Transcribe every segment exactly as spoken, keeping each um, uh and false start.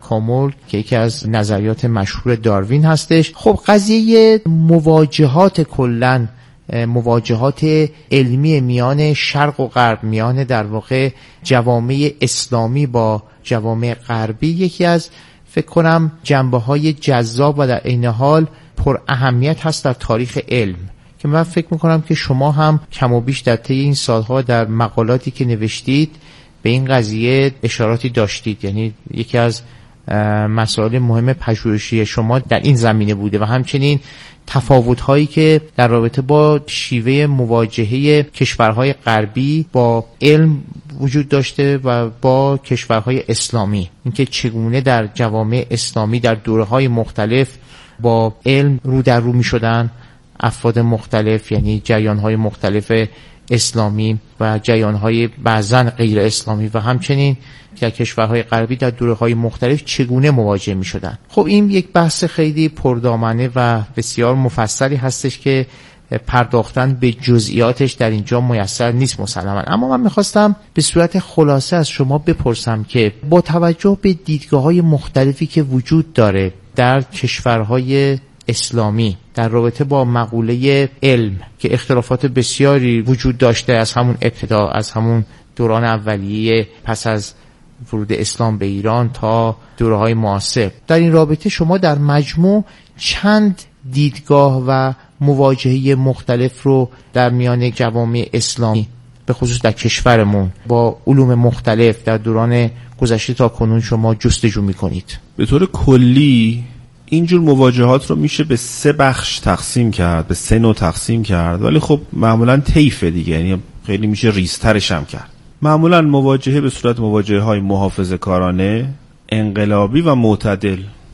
تکامل که یکی از نظریات مشهور داروین هستش. خب قضیه مواجهات کلاً مواجهات علمی میان شرق و غرب، میان در واقع جوامع اسلامی با جوامع غربی، یکی از فکر کنم جنبه‌های جذاب و در عین حال پر اهمیت هست در تاریخ علم، که من فکر میکنم که شما هم کم و بیش در طی این سالها در مقالاتی که نوشتید به این قضیه اشاراتی داشتید. یعنی یکی از مسائل مهم پژوهشی شما در این زمینه بوده و همچنین تفاوت‌هایی که در رابطه با شیوه مواجهه کشورهای غربی با علم وجود داشته و با کشورهای اسلامی، اینکه چگونه در جوامع اسلامی در دوره‌های مختلف با علم رو در رو می‌شدن افراد مختلف، یعنی جریان‌های مختلف اسلامی و جریان‌های بعضاً غیر اسلامی، و همچنین در کشورهای غربی در دوره‌های مختلف چگونه مواجه می‌شدن. خب این یک بحث خیلی پردامنه و بسیار مفصلی هستش که پرداختن به جزئیاتش در اینجا میسر نیست مسلماً، اما من می‌خواستم به صورت خلاصه از شما بپرسم که با توجه به دیدگاه‌های مختلفی که وجود داره در کشورهای اسلامی در رابطه با مقوله علم که اختلافات بسیاری وجود داشته از همون ابتدا، از همون دوران اولیه پس از ورود اسلام به ایران تا دوره‌های معاصر، در این رابطه شما در مجموع چند دیدگاه و مواجهه مختلف رو در میان جوامع اسلامی به خصوص در کشورمون با علوم مختلف در دوران گذشته تا کنون شما جستجو می‌کنید؟ به طور کلی اینجور مواجهات رو میشه به سه بخش تقسیم کرد، به سه نوع تقسیم کرد، ولی خب معمولا طیفه دیگه، یعنی خیلی میشه ریزترش هم کرد. معمولا مواجهه به صورت مواجهه های محافظه‌کارانه، انقلابی و معتدل.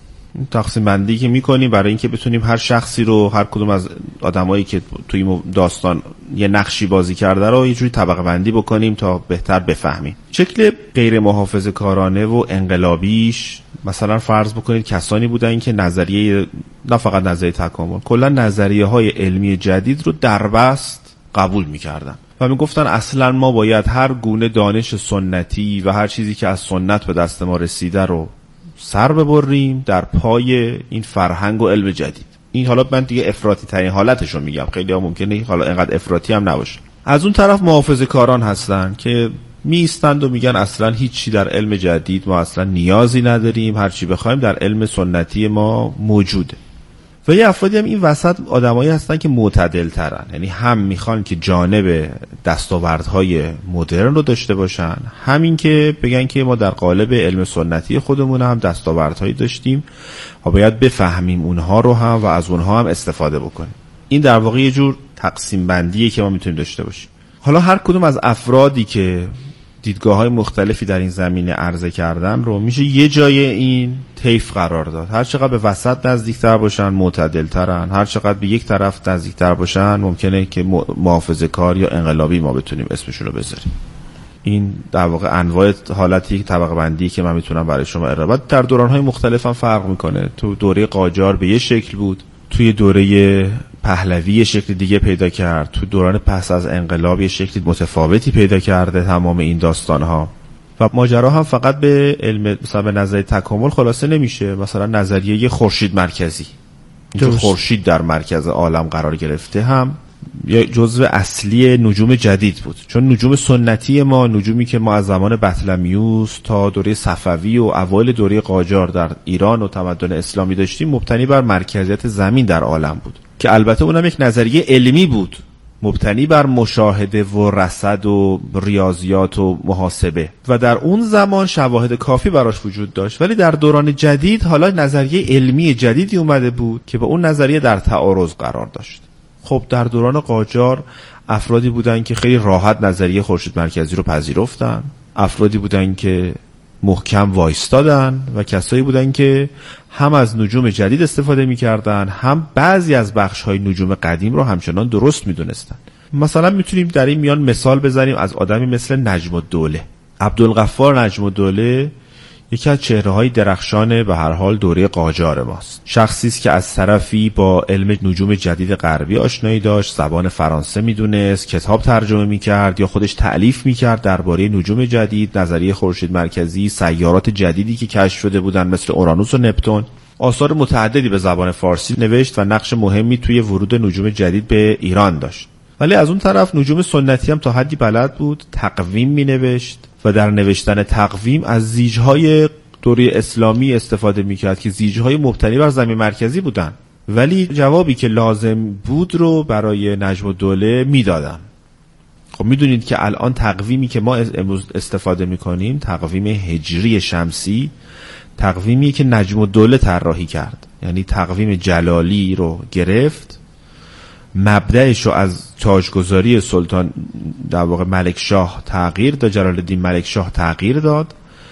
تقسیم بندی که میکنیم برای اینکه بتونیم هر شخصی رو، هر کدوم از آدمایی که توی داستان یه نقشی بازی کرده رو یه جوری طبقه بندی بکنیم تا بهتر بفهمیم. شکل غیر محافظه‌کارانه و انقلابیش مثلا فرض بکنید کسانی بودن که نظریه، نه فقط نظریه تکامل، کلا نظریه های علمی جدید رو دربست قبول میکردن و میگفتن اصلا ما باید هر گونه دانش سنتی و هر چیزی که از سنت به دست ما رسیده رو سر ببریم در پای این فرهنگ و علم جدید. این حالا من دیگه افراطی ترین حالتشو میگم، خیلی ها ممکنه حالا اینقدر افراطی هم نباشه. از اون طرف محافظه‌کاران هستن که می ایستند و میگن اصلا هیچی در علم جدید ما اصلا نیازی نداریم، هر چی بخوایم در علم سنتی ما موجوده. و یه افرادی هم این وسط آدمایی هستن که معتدل ترن، یعنی هم میخوان که جانب دستاوردهای مدرن رو داشته باشن، همین که بگن که ما در قالب علم سنتی خودمون هم دستاوردهایی داشتیم و باید بفهمیم اونها رو هم و از اونها هم استفاده بکنیم. این در واقع یه جور تقسیم بندیه که ما میتونیم داشته باشیم. حالا هر کدوم از افرادی که دیدگاه‌های مختلفی در این زمینه عرضه کردن رو میشه یه جای این طیف قرار داد. هر چقدر به وسط نزدیکتر باشن معتدل‌ترن، هر چقدر به یک طرف نزدیکتر باشن ممکنه که محافظه‌کار یا انقلابی ما بتونیم اسمشون رو بذاریم. این در واقع انواع حالتی طبقه بندی که من میتونم برای شما ارائه بدم. در دوران‌های مختلف هم فرق میکنه. تو دوره قاجار به یه شکل بود، توی دوره پهلوی یه شکل دیگه پیدا کرد، تو دوران پس از انقلاب یه شکل متفاوتی پیدا کرده تمام این داستان‌ها. و ماجرا هم فقط به علم مثلا به نظریه تکامل خلاصه نمیشه. مثلا نظریه خورشید مرکزی، اینکه خورشید در مرکز عالم قرار گرفته، هم یه جزء اصلی نجوم جدید بود، چون نجوم سنتی ما، نجومی که ما از زمان بطلمیوس تا دوره صفوی و اوایل دوره قاجار در ایران و تمدن اسلامی داشتیم، مبتنی بر مرکزیت زمین در عالم بود که البته اونم یک نظریه علمی بود، مبتنی بر مشاهده و رصد و ریاضیات و محاسبه، و در اون زمان شواهد کافی براش وجود داشت. ولی در دوران جدید حالا نظریه علمی جدیدی اومده بود که با اون نظریه در تعارض قرار داشت. خب در دوران قاجار افرادی بودن که خیلی راحت نظریه خورشید مرکزی رو پذیرفتن، افرادی بودن که محکم وایستادن و کسایی بودن که هم از نجوم جدید استفاده می‌کردن، هم بعضی از بخش‌های نجوم قدیم رو همچنان درست می‌دونستن. مثلا میتونیم در این میان مثال بزنیم از آدمی مثل نجم الدوله. عبدالغفار نجم الدوله یکی از چهره‌های درخشان به هر حال دوره قاجار ماست. شخصی است که از طرفی با علم نجوم جدید غربی آشنایی داشت، زبان فرانسه میدونست، کتاب ترجمه میکرد یا خودش تألیف میکرد درباره نجوم جدید، نظریه خورشید مرکزی، سیارات جدیدی که کشف شده بودند مثل اورانوس و نپتون. آثار متعددی به زبان فارسی نوشت و نقش مهمی توی ورود نجوم جدید به ایران داشت. ولی از اون طرف نجوم سنتی هم تا حدی بلد بود، تقویم مینوشت و در نوشتن تقویم از زیج‌های دوره اسلامی استفاده میکرد که زیج‌های مبتنی بر زمین مرکزی بودن. ولی جوابی که لازم بود رو برای نجم الدوله میدادن. خب میدونید که الان تقویمی که ما امروز استفاده میکنیم تقویم هجری شمسی، تقویمی که نجم الدوله طراحی کرد. یعنی تقویم جلالی رو گرفت، مبدأش رو از تاجگذاری سلطان در واقع ملک شاه تغییر داد، جلال الدین ملک شاه تغییر داد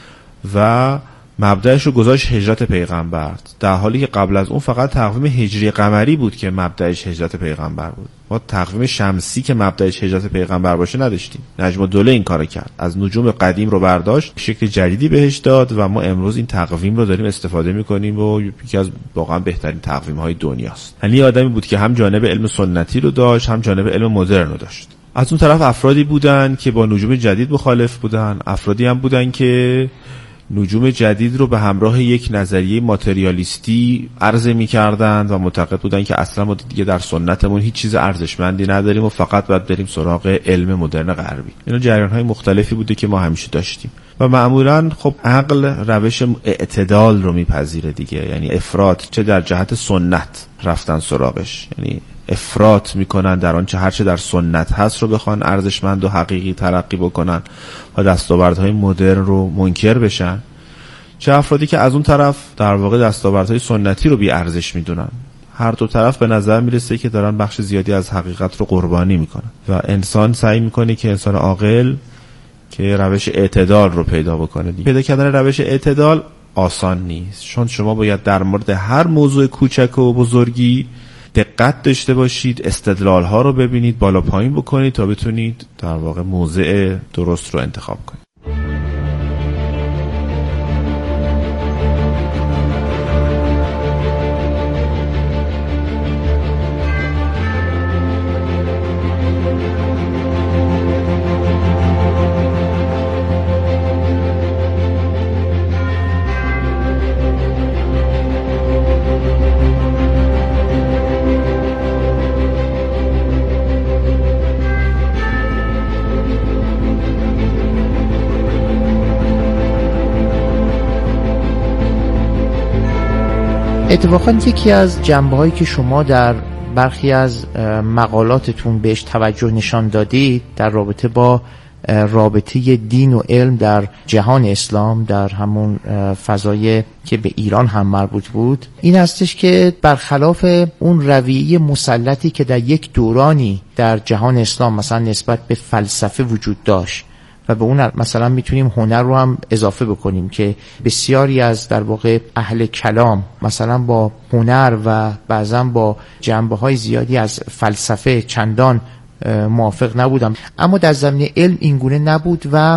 و مبدأش رو گذاشت هجرت پیغمبر، در حالی که قبل از اون فقط تقویم هجری قمری بود که مبدأش هجرت پیغمبر بود. ما تقویم شمسی که مبدأش هجرت پیغمبر باشه نداشتیم. نجم الدوله این کارو کرد، از نجوم قدیم رو برداشت، شکل جدیدی بهش داد و ما امروز این تقویم رو داریم استفاده می‌کنیم و یکی از واقعا بهترین تقویم‌های دنیاست. یعنی آدمی بود که هم جانب علم سنتی رو داشت، هم جانب علم مدرن رو داشت. از اون طرف افرادی بودن که با نجوم جدید مخالف بودن، افرادی هم بودن که نجوم جدید رو به همراه یک نظریه ماتریالیستی عرضه می‌کردند و معتقد بودند که اصلا ما دیگه در سنتمون هیچ چیز ارزشمندی نداریم و فقط باید بریم سراغ علم مدرن غربی. اینا جریان‌های مختلفی بوده که ما همیشه داشتیم و معمولاً خب عقل روش اعتدال رو میپذیره دیگه، یعنی افراط چه در جهت سنت رفتن سراغش، یعنی افراط میکنن در آنچه هرچه در سنت هست رو بخوان ارزشمند و حقیقی تلقی بکنن و دستاوردهای مدرن رو منکر بشن، چه افرادی که از اون طرف در واقع دستاوردهای سنتی رو بی ارزش میدونن. هر دو طرف به نظر میرسه که دارن بخش زیادی از حقیقت رو قربانی میکنن و انسان سعی میکنه که انسان عاقل که روش اعتدال رو پیدا بکنه. پیدا کردن روش اعتدال آسان نیست، چون شما باید در مورد هر موضوع کوچک و بزرگی دقت داشته باشید، استدلال ها رو ببینید، بالا پایین بکنید تا بتونید در واقع موضع درست رو انتخاب کنید. اتفاقاً یکی از جنبه‌هایی که شما در برخی از مقالاتتون بهش توجه نشان دادید در رابطه با رابطه دین و علم در جهان اسلام، در همون فضای که به ایران هم مربوط بود، این هستش که برخلاف اون رویه مسلطی که در یک دورانی در جهان اسلام مثلا نسبت به فلسفه وجود داشت و به اون مثلا میتونیم هنر رو هم اضافه بکنیم که بسیاری از در واقع اهل کلام مثلا با هنر و بعضا با جنبه‌های زیادی از فلسفه چندان موافق نبودم، اما در زمینه علم اینگونه نبود و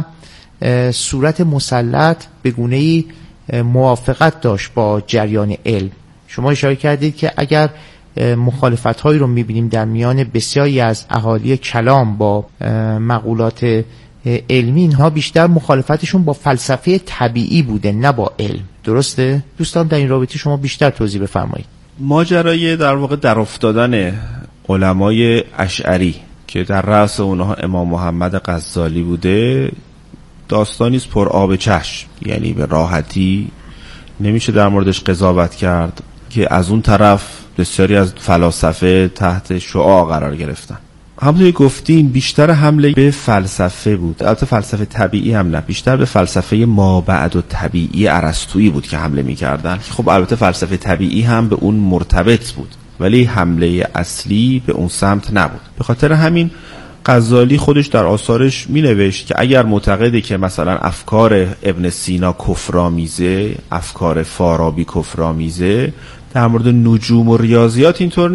صورت مسلط به گونه‌ای موافقت داشت با جریان علم. شما اشاره کردید که اگر مخالفت‌هایی رو می‌بینیم در میان بسیاری از اهالی کلام با مقولات علمی، اینها بیشتر مخالفتشون با فلسفه طبیعی بوده نه با علم. درسته؟ دوستان در این رابطه شما بیشتر توضیح بفرمایید. ماجرای در واقع در افتادن علمای اشعری که در رأس اونها امام محمد غزالی بوده داستانی است پر آب چشم، یعنی به راحتی نمیشه در موردش قضاوت کرد که از اون طرف بسیاری از فلاسفه تحت شعاع قرار گرفتن. همونطوری گفتیم بیشتر حمله به فلسفه بود، البته فلسفه طبیعی هم نه، بیشتر به فلسفه مابعد و طبیعی ارسطویی بود که حمله می‌کردن. خب البته فلسفه طبیعی هم به اون مرتبط بود ولی حمله اصلی به اون سمت نبود. به خاطر همین غزالی خودش در آثارش مینوشت که اگر معتقده که مثلا افکار ابن سینا کفرآمیزه، افکار فارابی کفرآمیزه، در مورد نجوم و ریاضیات اینطور نیست.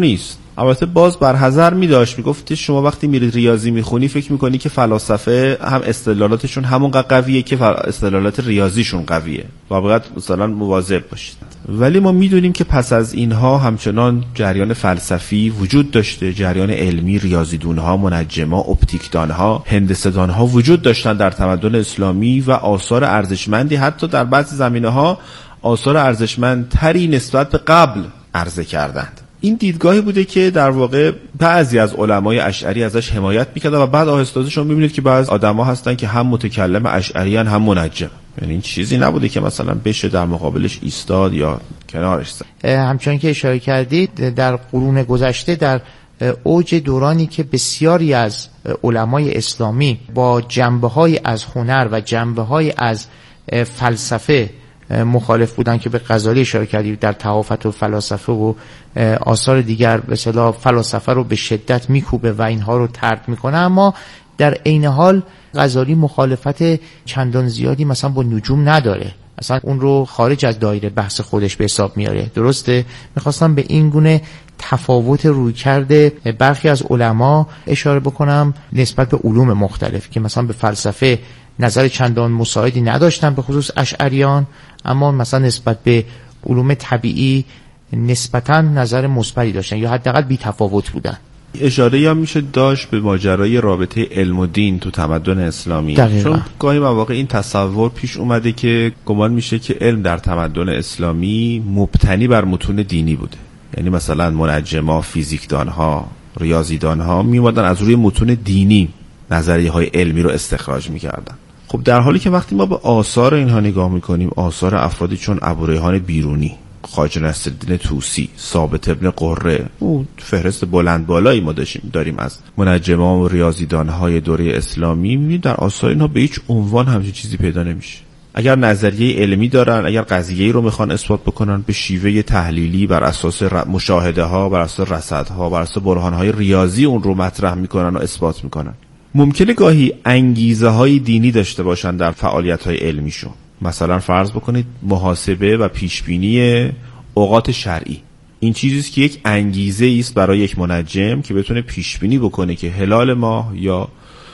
البته باز بر حذر می داشت، می گفت شما وقتی میرید ریاضی میخونی فکر میکنی که فلاسفه هم استدلالاتشون همون قویه که استدلالات ریاضیشون قویه و باید مثلا مواظب باشید. ولی ما میدونیم که پس از اینها همچنان جریان فلسفی وجود داشته، جریان علمی، ریاضیدونها، منجما، اپتیکدانها، هندسه‌دانها وجود داشتن در تمدن اسلامی و آثار ارزشمندی حتی در بعضی زمینه‌ها آثار ارزشمندتری نسبت به قبل عرضه کردند. این دیدگاهی بوده که در واقع بعضی از علمای اشعری ازش حمایت میکردن و بعد آهسته شما میبینید که بعضی آدما هستن که هم متکلم اشعری ان هم منجم. یعنی این چیزی نبوده که مثلا بشه در مقابلش ایستاد یا کنارش زد. همچنان که اشاره کردید در قرون گذشته در اوج دورانی که بسیاری از علمای اسلامی با جنبه‌های از هنر و جنبه‌های از فلسفه مخالف بودن که به غزالی اشاره کردید در تحافت و فلاسفه و آثار دیگر به اصطلاح فلاسفه رو به شدت میکوبه و اینها رو طرد میکنه، اما در عین حال غزالی مخالفت چندان زیادی مثلا با نجوم نداره، اصلا اون رو خارج از دایره بحث خودش به حساب میاره. درسته؟ میخواستم به این گونه تفاوت رویکرد برخی از علما اشاره بکنم نسبت به علوم مختلف که مثلا به فلسفه نظر چندان مساعدی نداشتن به خصوص اشعریان، اما مثلا نسبت به علوم طبیعی نسبتاً نظر مثبتی داشتن یا حداقل بی تفاوت بودن. اشاره یا میشه داشت به ماجرای رابطه علم و دین تو تمدن اسلامی. دقیقا. چون گاهی مواقع این تصور پیش اومده که گمان میشه که علم در تمدن اسلامی مبتنی بر متون دینی بوده، یعنی مثلا منجما، فیزیکدانها، ریاضیدانها میومدن از روی متون دینی نظریه های علمی رو استخراج میکردن. خب در حالی که وقتی ما به آثار اینها نگاه میکنیم، آثار افرادی چون ابوریحان بیرونی، خواجه نصرالدین طوسی، ثابت ابن قره، اون فهرست بلند بالایی ما داشتیم داریم از منجما و ریاضیدانهای دوره اسلامی، میبینیم در آثار اینها به هیچ عنوان همچین چیزی پیدا نمیشه. اگر نظریه علمی دارن، اگر قضیه‌ای رو میخوان اثبات بکنن، به شیوه تحلیلی بر اساس مشاهده ها، بر اساس رصدها، بر اساس برهان های ریاضی اون رو مطرح میکنن و اثبات میکنن. ممکنه گاهی انگیزه های دینی داشته باشن در فعالیت های علمیشون، مثلا فرض بکنید محاسبه و پیشبینی اوقات شرعی، این چیزیست که یک انگیزه است برای یک منجم که بتونه پیشبینی بکنه که هلال ماه یا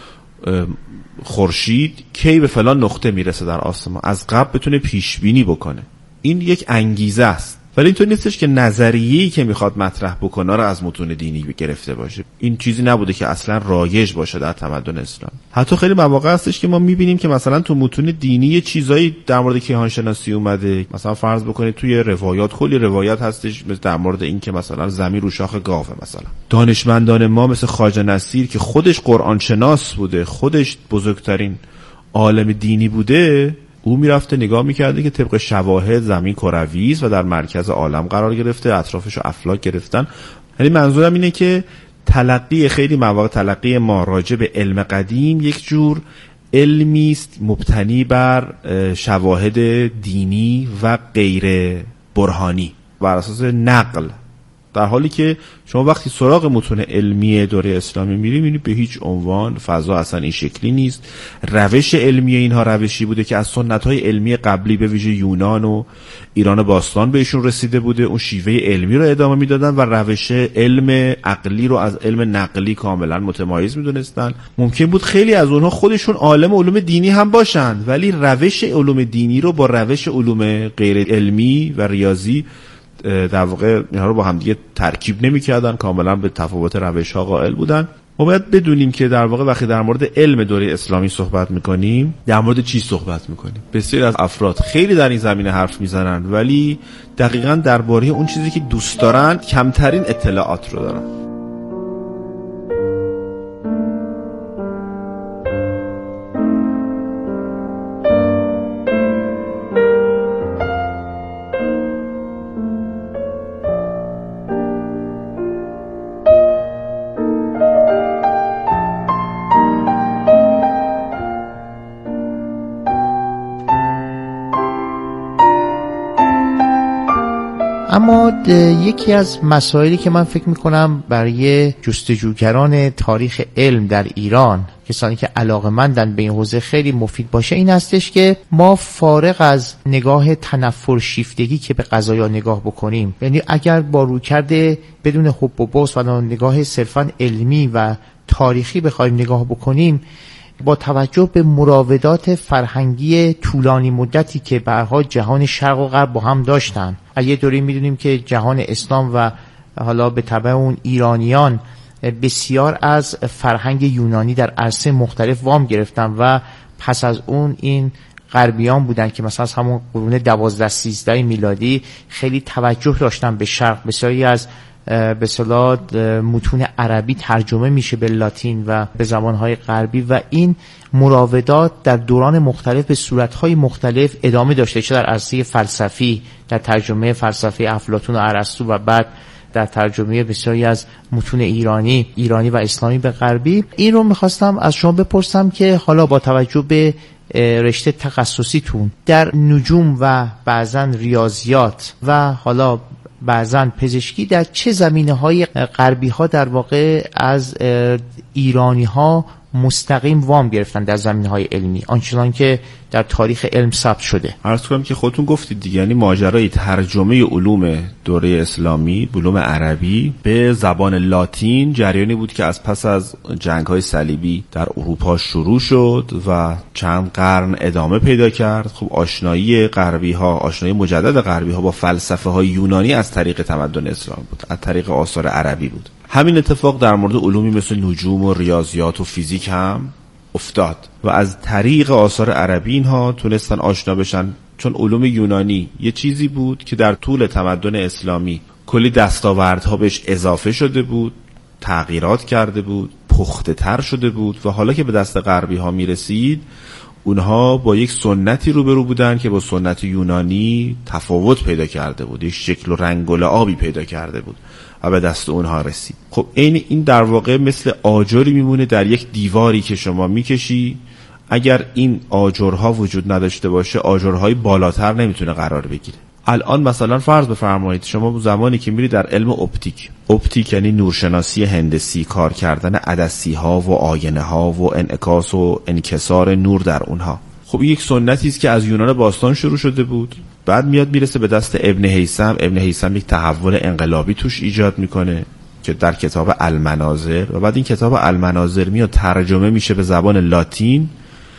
خورشید کی به فلان نقطه میرسه در آسمان، از قبل بتونه پیشبینی بکنه. این یک انگیزه است، ولی اینطور نیستش که نظریه‌ای که میخواد مطرح بکنه رو از متون دینی گرفته باشه. این چیزی نبوده که اصلا رایج باشه در تمدن اسلام. حتی خیلی مواقع هستش که ما میبینیم که مثلا تو متون دینی یه چیزایی در مورد کیهان شناسی اومده، مثلا فرض بکنید توی روایات کلی روایت هستش مثل در مورد این که مثلا زمین رو شاخ گاوه. مثلا دانشمندان ما مثل خواجه نصیر که خودش قرآن شناس بوده، خودش بزرگترین عالم دینی بوده، او میرفته نگاه میکرده که طبق شواهد زمین کروی است و در مرکز عالم قرار گرفته، اطرافش افلاک گرفتن. یعنی منظورم اینه که تلقی خیلی مواقع تلقی ما راجع به علم قدیم یک جور علمی است مبتنی بر شواهد دینی و غیر برهانی بر اساس نقل، در حالی که شما وقتی سراغ متون علمی دوره اسلامی میری میبینی به هیچ عنوان فضا اصلا این شکلی نیست. روش علمی اینها روشی بوده که از سنت‌های علمی قبلی به ویژه یونان و ایران باستان بهشون رسیده بوده، اون شیوه علمی رو ادامه میدادن و روش علم عقلی رو از علم نقلی کاملا متمایز میدونستن. ممکن بود خیلی از اونها خودشون عالم علوم دینی هم باشن، ولی روش علوم دینی رو با روش علوم غیر علمی و ریاضی در واقع اینها رو با هم دیگه ترکیب نمی‌کردن، کاملا به تفاوت روش‌ها قائل بودن. ما باید بدونیم که در واقع وقتی در مورد علم دوره اسلامی صحبت می‌کنیم در مورد چی صحبت می‌کنیم؟ بسیاری از افراد خیلی در این زمینه حرف می‌زنن ولی دقیقاً درباره اون چیزی که دوست دارن کمترین اطلاعات رو دارن. اما یکی از مسائلی که من فکر میکنم برای جستجوگران تاریخ علم در ایران، کسانی که علاقه‌مندن به این حوزه، خیلی مفید باشه این هستش که ما فارغ از نگاه تنفر شیفتگی که به قضایا نگاه بکنیم، یعنی اگر با رویکرد بدون حب و بغض و نگاه صرفاً علمی و تاریخی بخوایم نگاه بکنیم، با توجه به مراودات فرهنگی طولانی مدتی که به هر حال جهان شرق و غرب با هم داشتن، یه دوری میدونیم که جهان اسلام و حالا به تبع اون ایرانیان بسیار از فرهنگ یونانی در عرصه مختلف وام گرفتن و پس از اون این غربیان بودن که مثلا از همون قرون دوازده سیزده میلادی خیلی توجه داشتن به شرق. بسیاری از به اصطلاح متون عربی ترجمه میشه به لاتین و به زبانهای غربی و این مراودات در دوران مختلف به صورتهای مختلف ادامه داشته، چه در عرصه فلسفی، در ترجمه فلسفه افلاطون و ارسطو و بعد در ترجمه بسیاری از متون ایرانی ایرانی و اسلامی به غربی. این رو میخواستم از شما بپرسم که حالا با توجه به رشته تخصصیتون در نجوم و بعضا ریاضیات و حالا بعضا پزشکی، در چه زمینه‌های غربی ها در واقع از ایرانی ها مستقیم وام گرفتن در زمینه‌های علمی آنچنان که در تاریخ علم ثبت شده؟ عرض کنم که خودتون گفتید دیگه، یعنی ماجرای ترجمه علوم دوره اسلامی، علوم عربی به زبان لاتین جریانی بود که از پس از جنگ‌های صلیبی در اروپا شروع شد و چند قرن ادامه پیدا کرد. خب آشنایی غربی‌ها، آشنایی مجدد غربی‌ها با فلسفه‌های یونانی از طریق تمدن اسلام بود، از طریق آثار عربی بود. همین اتفاق در مورد علومی مثل نجوم و ریاضیات و فیزیک هم افتاد و از طریق آثار عربی اینها تونستن آشنا بشن، چون علوم یونانی یه چیزی بود که در طول تمدن اسلامی کلی دستاوردها بهش اضافه شده بود، تغییرات کرده بود، پخته تر شده بود و حالا که به دست غربی ها می رسید اونها با یک سنتی روبرو بودن که با سنت یونانی تفاوت پیدا کرده بود، یک شکل و رنگ و لعابی پیدا کرده بود و به دست اونها رسید. خب این این در واقع مثل آجری میمونه در یک دیواری که شما میکشی، اگر این آجرها وجود نداشته باشه آجرهای بالاتر نمیتونه قرار بگیره. الان مثلا فرض بفرمایید شما زمانی که میری در علم اپتیک، اپتیک یعنی نورشناسی هندسی، کار کردن عدسی ها و آینه ها و انعکاس و انکسار نور در اونها، خب یک سنتی است که از یونان باستان شروع شده بود، بعد میاد میرسه به دست ابن هیثم. ابن هیثم یک تحول انقلابی توش ایجاد میکنه که در کتاب المناظر، و بعد این کتاب المناظر میاد ترجمه میشه به زبان لاتین،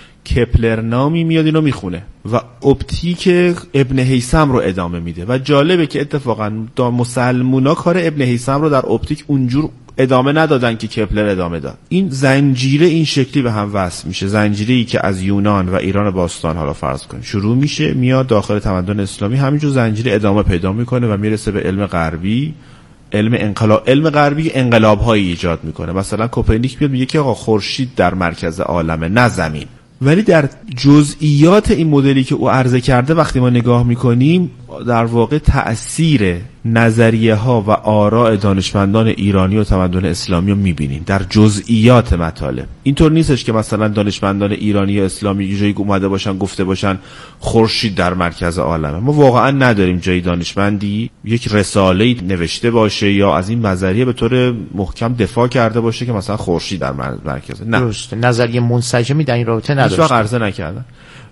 کپلر نامی میاد اینو میخونه و اپتیک ابن هیثم رو ادامه میده. و جالبه که اتفاقا مسلمونا کار ابن هیثم رو در اپتیک اونجور ادامه ندادن که کپلر ادامه داد. این زنجیره این شکلی به هم وصل میشه، زنجیره‌ای که از یونان و ایران باستان حالا فرض کنیم شروع میشه، میاد داخل تمدن اسلامی، همینجور زنجیره ادامه پیدا میکنه و میرسه به علم غربی. علم انقلاب، علم غربی انقلاب‌هایی ایجاد میکنه. مثلا کوپرنیک میاد میگه که آقا خورشید در مرکز عالمه نه زمین. ولی در جزئیات این مدلی که او عرضه کرده وقتی ما نگاه میکنیم در واقع تأثیر نظریه ها و آراء دانشمندان ایرانی و تمدن اسلامی رو میبینیم در جزئیات مطالب. اینطور نیستش که مثلا دانشمندان ایرانی و اسلامی جایی اومده باشن گفته باشن خورشید در مرکز عالمه. ما واقعا نداریم جایی دانشمندی یک رساله‌ای نوشته باشه یا از این نظریه به طور محکم دفاع کرده باشه که مثلا خورشید در مرکز. نه، درسته، نظریه منسجمی در این رابطه نداشت، هیچ وقت عرضه نکردن.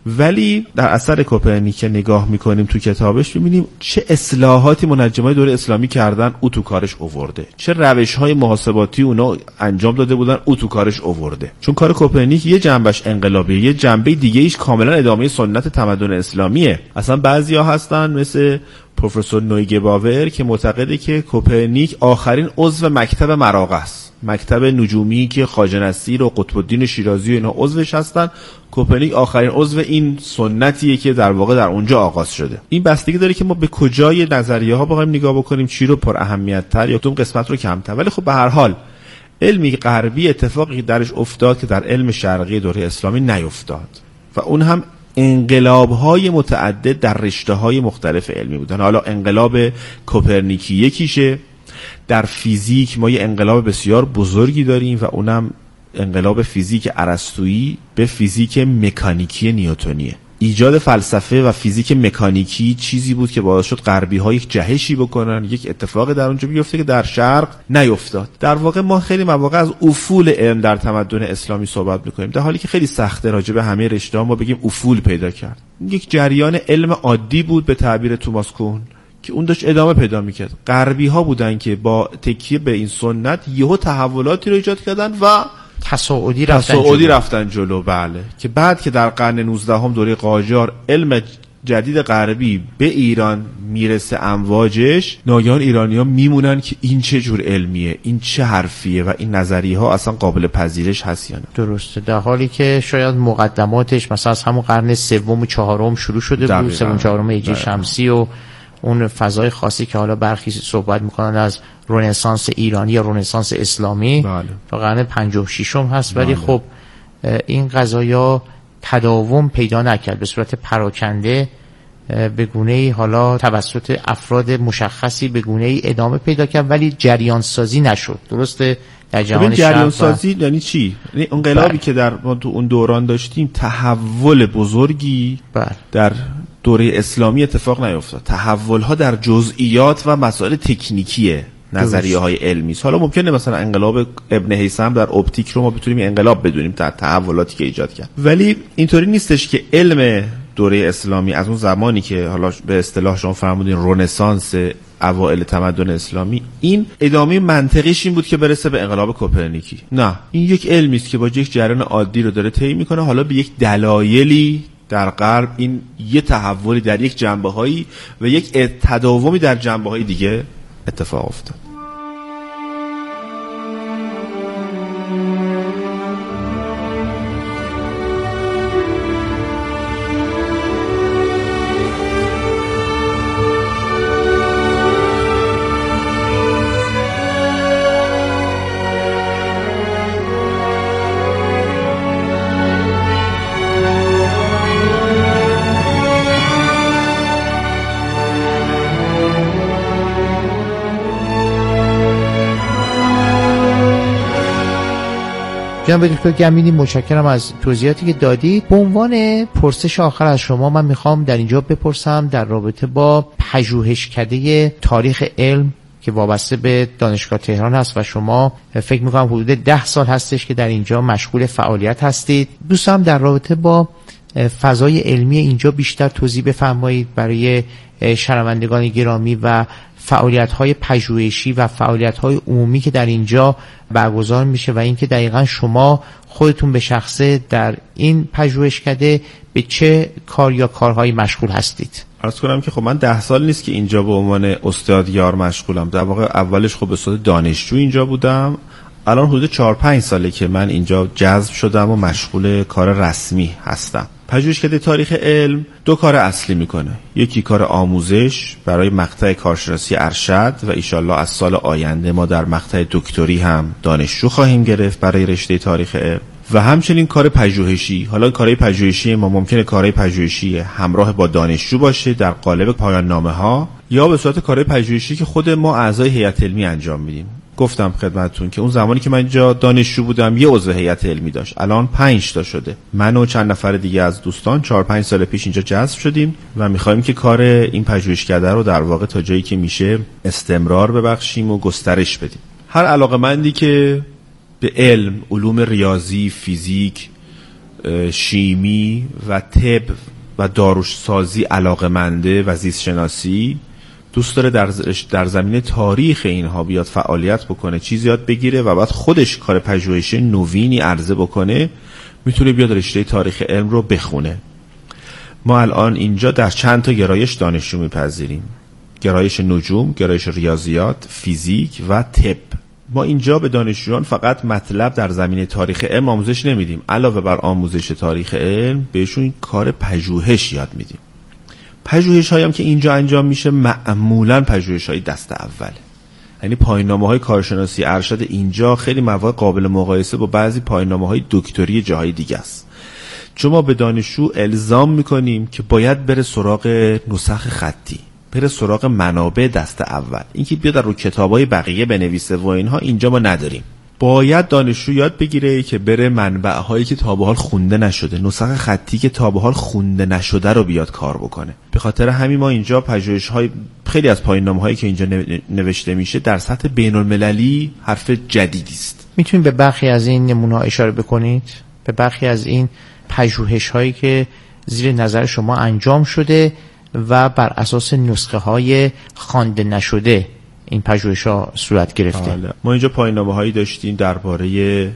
ولی در اثر کوپرنیک که نگاه میکنیم تو کتابش میبینیم چه اصلاحاتی منجمای دوره اسلامی کردن او تو کارش آورده، چه روش‌های محاسباتی اونا انجام داده بودن او تو کارش آورده. چون کار کوپرنیک یه جنبش انقلابیه، یه جنبه دیگه ایش کاملا ادامه سنت تمدن اسلامیه. اصلا بعضیا هستن مثل پروفسور نویگباور که معتقده که کوپرنیک آخرین عضو مکتب مراغه است، مکتب نجومی که خواجه نصیر و قطب الدین شیرازی و اینا عضوش هستن. کوپرنیک آخرین عضو این سنتیه که در واقع در اونجا آغاز شده. این بستگی داره که ما به کجای نظریه ها بخوایم نگاه بکنیم، چی رو پر اهمیت تر یا کدوم قسمت رو کمتر. ولی خب به هر حال علمی غربی اتفاقی درش افتاد که در علم شرقی دوره اسلامی نیفتاد و اون هم انقلاب‌های متعدد در رشته‌های مختلف علمی بودن. حالا انقلاب کوپرنیکی یکیشه. در فیزیک ما یه انقلاب بسیار بزرگی داریم و اونم انقلاب فیزیک ارسطویی به فیزیک مکانیکی نیوتنیه. ایجاد فلسفه و فیزیک مکانیکی چیزی بود که باعث شد غربی ها یک جهشی بکنن، یک اتفاق در اونجا بیفته که در شرق نیفتاد. در واقع ما خیلی مواقع از افول علم در تمدن اسلامی صحبت میکنیم، در حالی که خیلی سخته راجع به همه رشته‌ها ما بگیم افول پیدا کرد. یک جریان علم عادی بود به تعبیر توماس کون که اون داشت ادامه پیدا میکرد. غربی ها بودن که با تکیه به این سنت یهو تحولاتی رو ایجاد کردن و تصاعدی رفتن تصاعدی جلو. رفتن جلو. بله، که بعد که در قرن نوزدهم دوره قاجار علم جدید غربی به ایران میرسه امواجش، ناگهان ایرانی‌ها میمونن که این چه جور علمیه، این چه حرفیه و این نظریه ها اصلا قابل پذیرش هست یا نه. درسته، در حالی که شاید مقدماتش مثلا از همون قرن سوم و چهارم شروع شده بود، سوم چهارم هجری شمسی و اون فضای خاصی که حالا برخی صحبت میکنن از رنسانس ایرانی یا رنسانس اسلامی بله. تا قرن پنجم و ششم هست. ولی بله. خب این قضایا تداوم پیدا نکرد، به صورت پراکنده به گونه‌ای حالا توسط افراد مشخصی به گونه‌ای ادامه پیدا کرد ولی جریان سازی نشد. درسته؟ در جهان شرق جریان سازی و... یعنی چی؟ یعنی انقلابی که در ما تو اون دوران داشتیم تحول بزرگی بله. در دوره اسلامی اتفاق نیفتاد. تحول‌ها در جزئیات و مسائل تکنیکیه، نظریه های علمی. حالا ممکنه مثلا انقلاب ابن هیثم در اپتیک رو ما بتونیم انقلاب بدونیم در تحولاتی که ایجاد کرد، ولی اینطوری نیستش که علم دوره اسلامی از اون زمانی که حالا به اصطلاح شما فرمودین رنسانس اوائل تمدن اسلامی، این ادامه منطقیش این بود که برسه به انقلاب کوپرنیکی. نه، این یک علمی است که با یک جریان عادی رو داره طی میکنه، حالا به یک دلایلی در غرب این یه تحولی در یک جنبه‌هایی و یک تداومی در جنبه‌های دیگه اتفاق افتاد. جناب دکتر گمینی متشکرم از توضیحاتی که دادید. به عنوان پرسش آخر از شما من میخوام در اینجا بپرسم در رابطه با پژوهشکده تاریخ علم که وابسته به دانشگاه تهران هست و شما فکر میکنم حدود ده سال هستش که در اینجا مشغول فعالیت هستید. دوستم در رابطه با فضای علمی اینجا بیشتر توضیح بفرمایید برای شنوندگان گرامی و فعالیت‌های پژوهشی و فعالیت‌های عمومی که در اینجا برگزار میشه و اینکه دقیقاً شما خودتون به شخصه در این پژوهشکده به چه کار یا کارهایی مشغول هستید. عرض کنم که خب من ده سال نیست که اینجا به عنوان استادیار مشغولم. در واقع اولش خب به صورت دانشجو اینجا بودم. الان حدود چهار پنج ساله که من اینجا جذب شدم و مشغول کار رسمی هستم. پژوهشکده تاریخ علم دو کار اصلی میکنه. یکی کار آموزش برای مقطع کارشناسی ارشد و ایشالله از سال آینده ما در مقطع دکتری هم دانشجو خواهیم گرفت برای رشته تاریخ علم، و همچنین کار پژوهشی. حالا کارهای پژوهشی ما ممکنه کارهای پژوهشی همراه با دانشجو باشه در قالب پایان نامه ها، یا به صورت کارهای پژوهشی که خود ما اعضای هیئت علمی انجام میدیم. گفتم خدمتتون که اون زمانی که من اینجا دانشجو بودم یه عضو هیئت علمی داشت، الان پنج تا شده. من و چند نفر دیگه از دوستان چهار پنج سال پیش اینجا جذب شدیم و می‌خوایم که کار این پژوهشکده رو در واقع تا جایی که میشه استمرار ببخشیم و گسترش بدیم. هر علاقه‌مندی که به علم، علوم ریاضی، فیزیک، شیمی و طب و داروسازی علاقه‌منده و زیست شناسی دوست داره در در زمینه تاریخ اینها بیاد فعالیت بکنه، چیزی یاد بگیره و بعد خودش کار پژوهشی نوینی عرضه بکنه، میتونه بیاد رشته تاریخ علم رو بخونه. ما الان اینجا در چند تا گرایش دانشجو میپذیریم: گرایش نجوم، گرایش ریاضیات، فیزیک و طب. ما اینجا به دانشجویان فقط مطلب در زمینه تاریخ علم آموزش نمیدیم، علاوه بر آموزش تاریخ علم بهشون کار پژوهش یاد میدیم. پژوهش هایی هم که اینجا انجام میشه معمولاً پژوهش های دست اوله، یعنی پایان‌نامه های کارشناسی ارشد اینجا خیلی مواقع قابل مقایسه با بعضی پایان‌نامه های دکتری جاهای دیگه است. چون ما به دانشجو الزام میکنیم که باید بره سراغ نسخ خطی، بره سراغ منابع دست اول. اینکه بیاد رو کتابای بقیه بنویسه و اینها اینجا ما نداریم. باید دانشجو یاد بگیره که بره منبع‌هایی که تا به حال خونده نشده، نسخ خطی که تا به حال خونده نشده رو بیاد کار بکنه. به خاطر همین ما اینجا پژوهش‌های خیلی از پایان‌نامه‌هایی که اینجا نوشته میشه در سطح بین‌المللی حرف جدیدی است. میتونید به برخی از این نمونه‌ها اشاره بکنید؟ به برخی از این پژوهش‌هایی که زیر نظر شما انجام شده و بر اساس نسخه های خوانده نشده این پژوهش‌ها صورت گرفته. حالا. ما اینجا پایان‌نامه‌هایی داشتیم درباره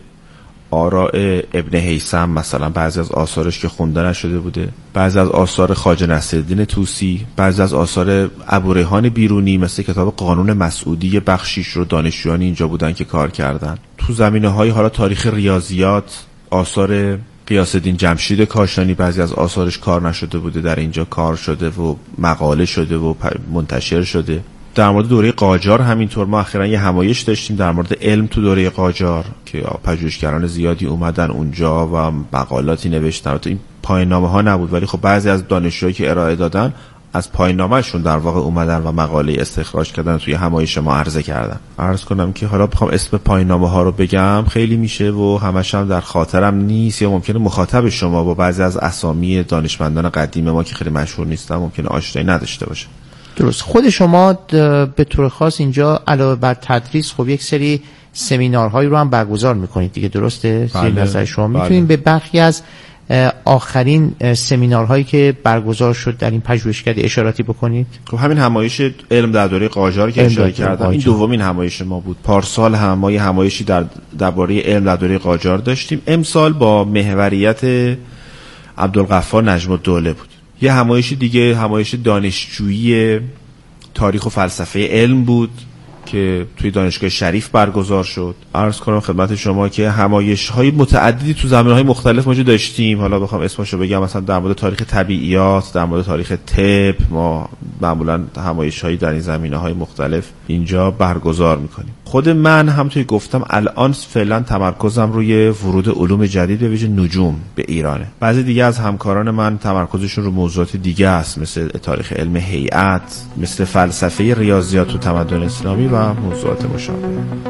آراء ابن هیثم، مثلا بعضی از آثارش که خونده نشده بوده، بعضی از آثار خواجه نصرالدین طوسی، بعضی از آثار ابوریحان بیرونی مثل کتاب قانون مسعودی بخشیش رو دانشجویان اینجا بودن که کار کردن. تو زمینه‌های حالا تاریخ ریاضیات، آثار غیاث الدین جمشید کاشانی بعضی از آثارش کار نشده بوده، در اینجا کار شده و مقاله شده و منتشر شده. در مورد دوره قاجار همینطور ما اخیراً یه همایش داشتیم در مورد علم تو دوره قاجار که پژوهشگران زیادی اومدن اونجا و مقالاتی نوشتن. تو این پایان‌نامه‌ها نبود ولی خب بعضی از دانشجوهایی که ارائه دادن از پایان‌نامه‌شون در واقع اومدن و مقاله استخراج کردن توی همایش ما عرضه کردن. عرض کنم که حالا بخوام اسم پایان‌نامه‌ها رو بگم خیلی میشه و همش هم در خاطرم نیست، یا ممکنه مخاطب شما با بعضی از اسامی دانشمندان قدیم ما که خیلی مشهور نیستن ممکنه آشنایی نداشته باشه. درست. خود شما به طور خاص اینجا علاوه بر تدریس خب یک سری سمینارهایی رو هم برگزار میکنید دیگه، درسته؟ بله. زیر نظر شما بله. میتونید به برخی از آخرین سمینارهایی که برگزار شد در این پژوهشکده اشاراتی بکنید؟ خب همین همایش علم در دوره قاجار که اشاره کردم این دومین همایش ما بود. پارسال هم ما یه همایشی در درباره علم در دوره قاجار داشتیم. امسال با محوریت عبدالغفار نجم الدوله بود. یه همایش دیگه همایش دانشجویی تاریخ و فلسفه علم بود که توی دانشگاه شریف برگزار شد. عرض کنم خدمت شما که همایش‌های متعددی تو زمینه‌های مختلف ما داشتیم. حالا بخوام اسمشو بگم مثلا در مورد تاریخ طبیعیات، در مورد تاریخ طب، ما معمولاً همایش‌هایی در این زمینه‌های مختلف اینجا برگزار می‌کنیم. خود من هم توی گفتم الان فعلا تمرکزم روی ورود علوم جدید به ویژه نجوم به ایرانه. بعضی دیگه از همکاران من تمرکزشون رو موضوعات دیگه است، مثل تاریخ علم هیئت، مثل فلسفه ریاضیات و تمدن اسلامی و موضوعات مشابه.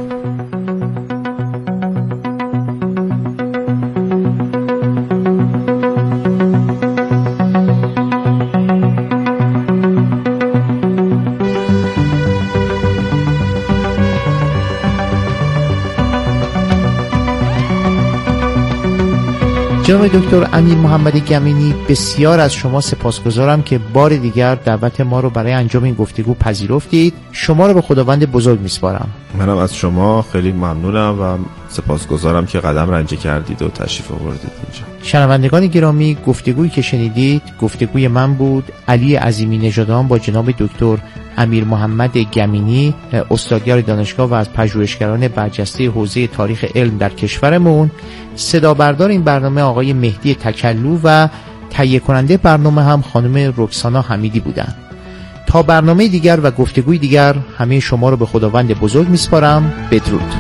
جناب دکتر امیر محمد گمینی، بسیار از شما سپاسگزارم که بار دیگر دعوت ما رو برای انجام این گفتگو پذیرفتید. شما رو به خداوند بزرگ میسپارم. منم از شما خیلی ممنونم و سپاسگزارم که قدم رنجه کردید و تشریف آوردید اینجا. شنوندگان گرامی، گفتگویی که شنیدید گفتگوی من بود، علی عظیمی نژادان با جناب دکتر امیر محمد گمینی، استادیار دانشگاه و از پژوهشگران برجسته حوزه تاریخ علم در کشورمون. صدا بردار این برنامه آقای مهدی تکلو و تهیه کننده برنامه هم خانم رکسانا حمیدی بودند. تا برنامه دیگر و گفتگوی دیگر همه شما رو به خداوند بزرگ میسپارم. بدرود.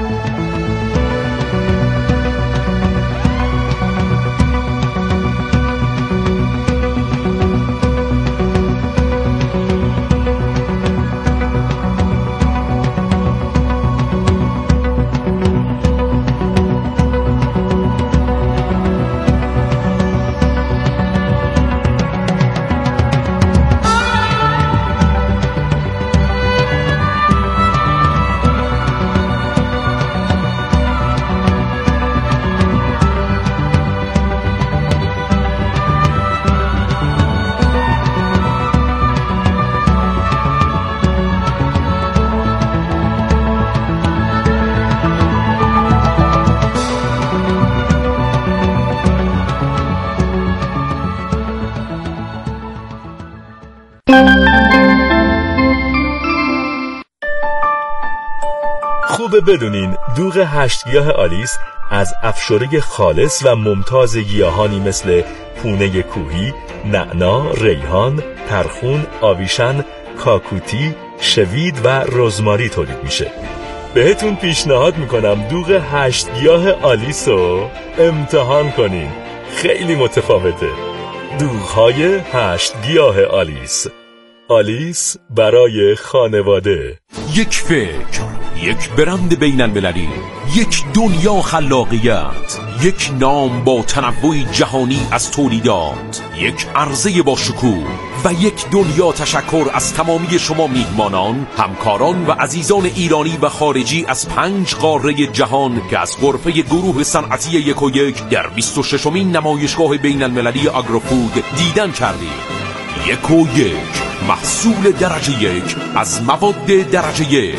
خوبه بدونین دوغ هشت گیاه آلیس از افشوره خالص و ممتاز گیاهانی مثل پونه کوهی، نعنا، ریحان، ترخون، آویشن، کاکوتی، شوید و رزماری تولید میشه. بهتون پیشنهاد میکنم دوغ هشت گیاه آلیس رو امتحان کنین. خیلی متفاوته. دوغ‌های هشت گیاه آلیس. آلیس برای خانواده. یک فکر، یک برند بین المللی، یک دنیا خلاقیت، یک نام با تنوع جهانی از تولیدات، یک عرضه با شکوه و یک دنیا تشکر از تمامی شما میهمانان، همکاران و عزیزان ایرانی و خارجی از پنج قاره جهان که از غرفه گروه صنعتی یک و یک در بیست و ششمین نمایشگاه بین المللی آگروفود دیدن کردید. یک و یک، محصول درجه یک از مواد درجه یک.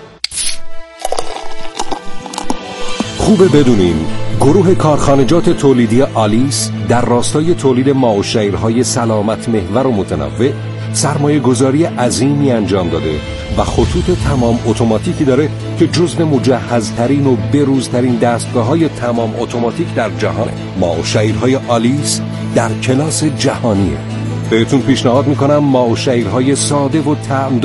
خوبه بدونین گروه کارخانجات تولیدی آلیس در راستای تولید ماء و شیرهای سلامت محور و متنوع سرمایه گذاری عظیمی انجام داده و خطوط تمام اتوماتیکی داره که جزو مجهزترین و بروزترین دستگاه‌های تمام اتوماتیک در جهانه. ماء و شیرهای آلیس در کلاس جهانیه. بهتون پیشنهاد میکنم ماء و شیرهای ساده و طعم